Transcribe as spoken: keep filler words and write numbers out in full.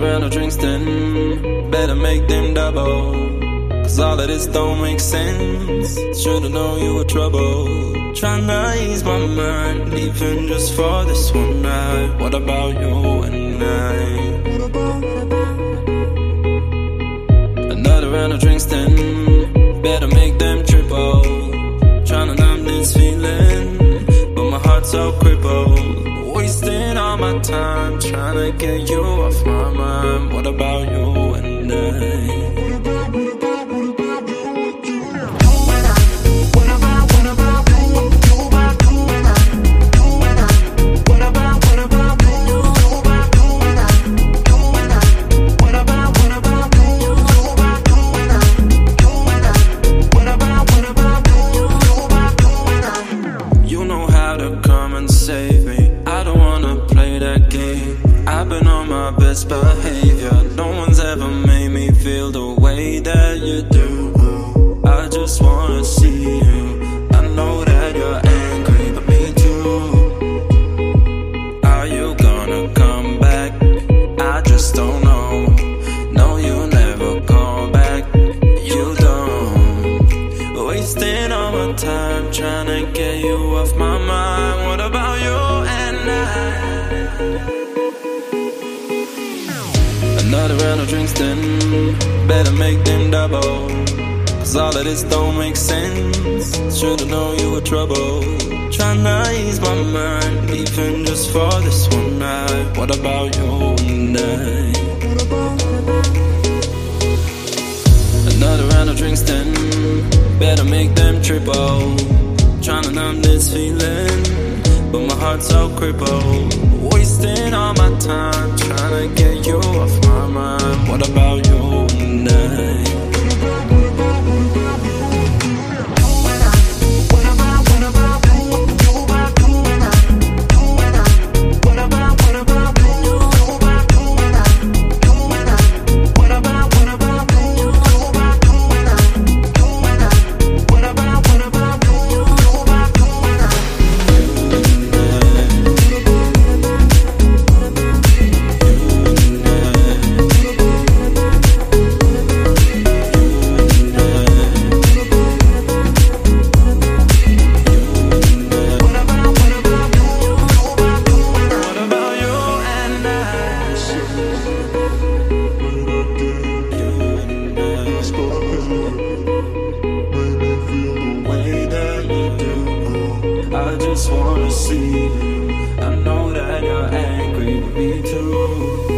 round of drinks then better make them double, cause all of this don't make sense. Should've known you were trouble. Tryna ease my mind, even just for this one night. What about you and I? Another round of drinks then better make them triple. Tryna numb this feeling, but my heart's so crippled. Wasting all my time trying to get you off my mind. What about you and I? You know how to come and save me. I don't wanna play that game. I've been on my best behavior. No one's ever made me feel the way that you do. I just wanna see you. I know that you're angry, but me too. Are you gonna come back? I just don't know. No, you never call back. You don't. Wasting all my time trying to get you off my mind. What about you and I? Another round of drinks then better make them double, cause all of this don't make sense. Should've known you were trouble. Tryna ease my mind, even just for this one night. What about you and I? Another round of drinks then better make them triple. Tryna numb this feeling, but my heart's so crippled. Wasting all my time trying to get you off my mind. What about you and I? I just wanna see you. I know that you're angry with me too.